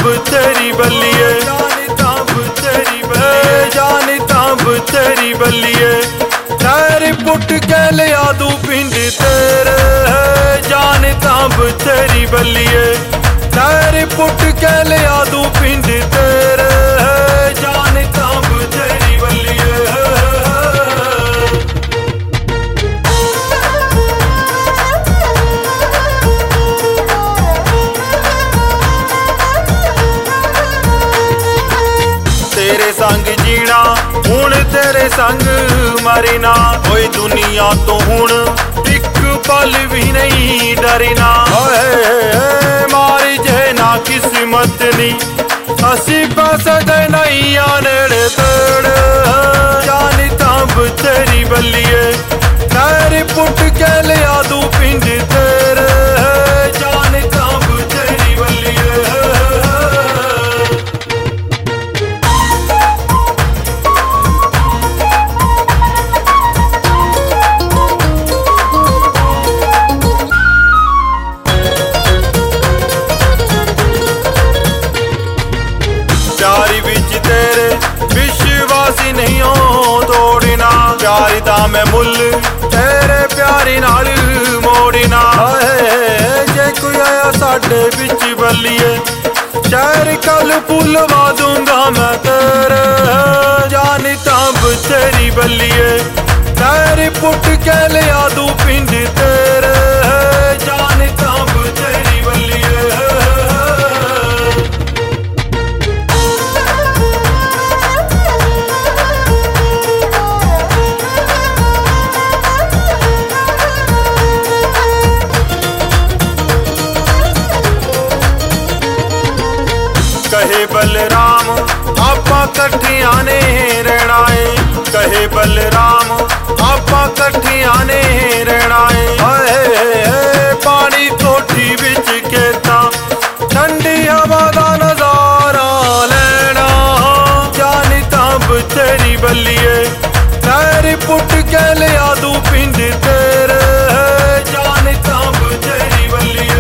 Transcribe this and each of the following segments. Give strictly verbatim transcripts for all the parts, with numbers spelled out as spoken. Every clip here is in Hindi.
तेरी बल्लिए, जानी ताब तेरी बल्लिए, जानी ताब तेरी बल्लिए। टायर पुट के लिया दू पिंड तेरे, जानी ताब तेरी बल्लिए। टायर पुट के लिया दू पिंड तेरे, जानी ताब तेरी बल्लिए। तेरे संग जीना हुण तेरे संग मरना, कोई दुनिया तो हुण एक पल भी नहीं डरना। मारी जे ना किस्मत नी असी पैसे दे नहीं आने तेरे, जानी ताब तेरी बल्लिए। टायर पुट के लिया दू पिंड तेरे, जानी ताब तेरी बल्लिए। प्यारी बिच तेरे विश्वासी नहीं हो तोड़ना, प्यारी दा मैं मुल तेरे प्यारी नाल मोड़ना। जे कोई आया साडे बिच बल्लिए, शहर कल पुलवा दूंगा मैं तेरे, जानी ताब तेरी बल्लिए। टायर पुट के लिया दू पिंड तेरे, जानी ताब तेरी बल्लिए। कहे बलराम आपा कट्ठिया ने रहना है, कहे बलराम आपा कट्ठिया ने रहना है। पानी कोठी बिच केता ठंडी हवा दा नजारा लेना, जानी ताब तेरी बल्लिए। टायर पुट के लिया दू पिंड तेरे, जानी ताब तेरी बल्लिए।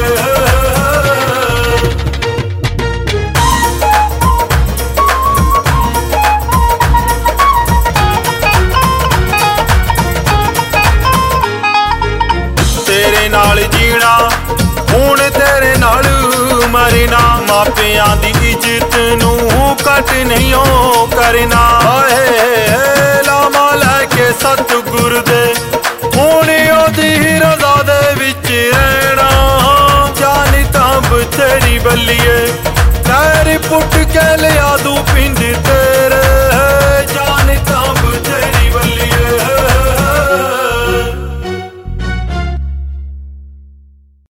तेरे नाल जीना हुण तेरे नाल मरना, मापियां दी इज्जत नू कट नहीं हो करना। लामा लैके सतगुर दे हुण ओदी रज़ा दे विच रहना, जानी ताब तेरी बल्लिए। टायर पुट के लिया दू पिंड ते